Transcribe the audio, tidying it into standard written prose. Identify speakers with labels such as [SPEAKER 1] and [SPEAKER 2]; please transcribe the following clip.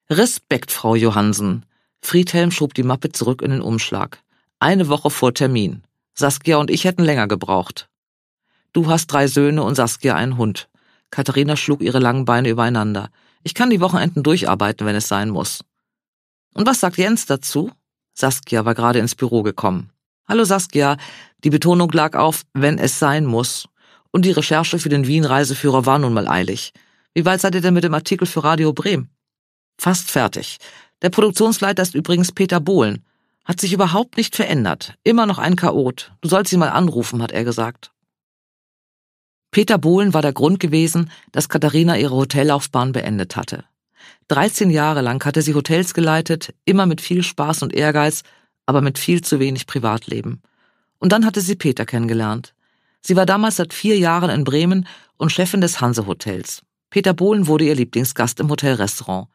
[SPEAKER 1] Respekt, Frau Johansen. Friedhelm schob die Mappe zurück in den Umschlag. 1 Woche vor Termin. Saskia und ich hätten länger gebraucht. Du hast 3 Söhne und Saskia einen Hund. Katharina schlug ihre langen Beine übereinander. Ich kann die Wochenenden durcharbeiten, wenn es sein muss. Und was sagt Jens dazu? Saskia war gerade ins Büro gekommen. Hallo Saskia, die Betonung lag auf, wenn es sein muss. Und die Recherche für den Wien-Reiseführer war nun mal eilig. Wie weit seid ihr denn mit dem Artikel für Radio Bremen? Fast fertig. Der Produktionsleiter ist übrigens Peter Bohlen. Hat sich überhaupt nicht verändert. Immer noch ein Chaot. Du sollst ihn mal anrufen, hat er gesagt. Peter Bohlen war der Grund gewesen, dass Katharina ihre Hotellaufbahn beendet hatte. 13 Jahre lang hatte sie Hotels geleitet, immer mit viel Spaß und Ehrgeiz, aber mit viel zu wenig Privatleben. Und dann hatte sie Peter kennengelernt. Sie war damals seit 4 Jahren in Bremen und Chefin des Hanse-Hotels. Peter Bohlen wurde ihr Lieblingsgast im Hotelrestaurant.